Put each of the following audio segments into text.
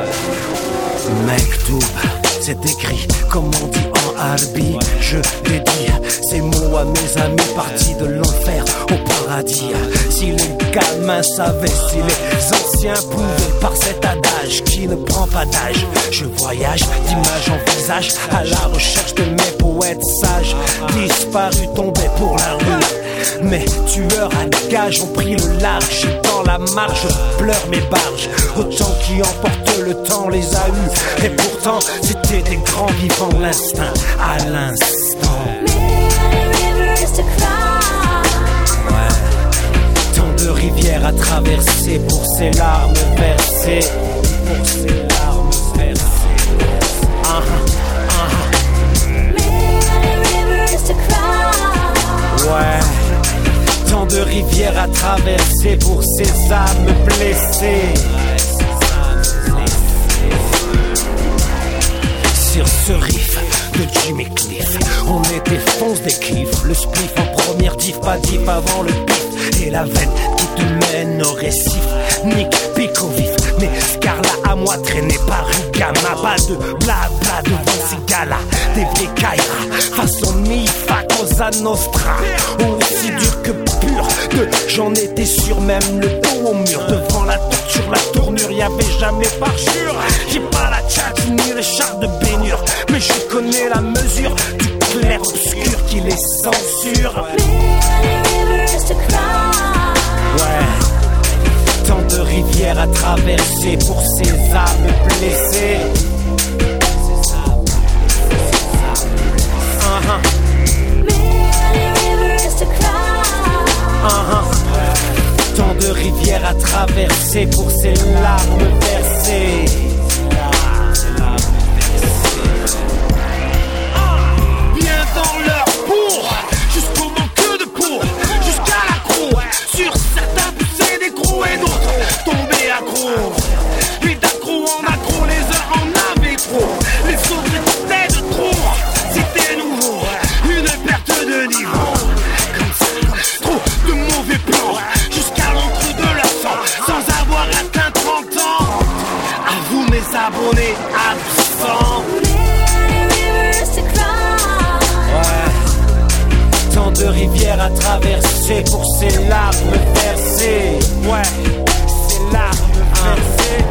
Mektoub, c'est écrit comme on dit en arabe. Je dédie ces mots à mes amis partis de l'enfer au paradis. Si les gamins savaient, si les anciens pouvaient, par cet adage qui ne prend pas d'âge, je voyage d'image en visage à la recherche de mes poètes sages, disparus, tombés pour la rue. Mes tueurs à gages ont pris le large. Dans la marge, je pleure mes barges. Autant qui emportent le temps les a eus. Et pourtant, c'était des grands vivants. L'instinct à l'instant. Ouais. Tant de rivières à traverser pour ces larmes versées. Pour ces larmes versées. Ouais. Tant de rivières à traverser pour ces âmes blessées. Sur ce riff de Jimmy Cliff, on était fonce des kiffs. Le spliff en première diff, pas diff avant le pif. Et la veine qui te mène au récif. Nick pique au vif, mais Scarla à moi traîné par Ugama. Pas de blabla devant ces gars-là. Des vieilles Kaira, façon Mifa Cosa Nostra. Aussi dur que pur, j'en étais sûr, même le dos au mur. Devant la torture, la tournure, y'avait jamais parjure. J'ai pas la tchatch ni les chars de baignure, mais je connais la mesure du clair obscur qui les censure. Ouais. Tant de rivières à traverser pour ces âmes blessées. Tant de rivières à traverser pour ces larmes versées. Bien dans leur pour, jusqu'au manque de pour, jusqu'à l'accro. Sur certains pousser des crocs et d'autres tomber accro. Et d'accro en accro, les heures en avaient trop. Les autres étaient de trop, c'était nouveau. Une perte de niveau. Comme ça, trop de mauvais plans. Jusqu'à l'entre de leur sang, sans avoir atteint 30 ans. À vous mes abonnés absents. Tant de rivières à traverser pour ces larmes versées. Ouais, ces larmes versées.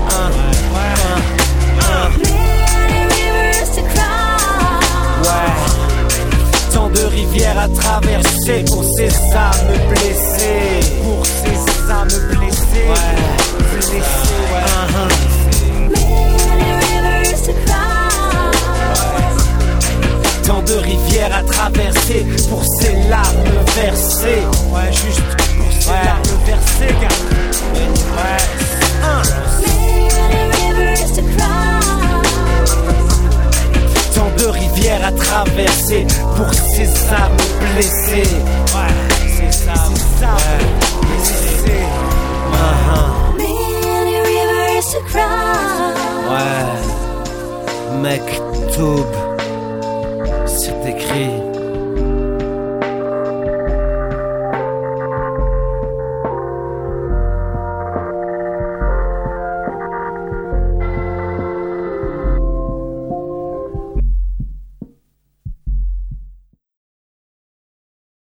Ouais. Tant de rivières à traverser pour ces âmes blessées. Pour ces âmes blessées. Ouais, blessées, Tant de rivières à traverser pour ces larmes versées. Ouais, juste pour ces larmes versées, gars. Tant de rivières à traverser pour ces âmes blessées.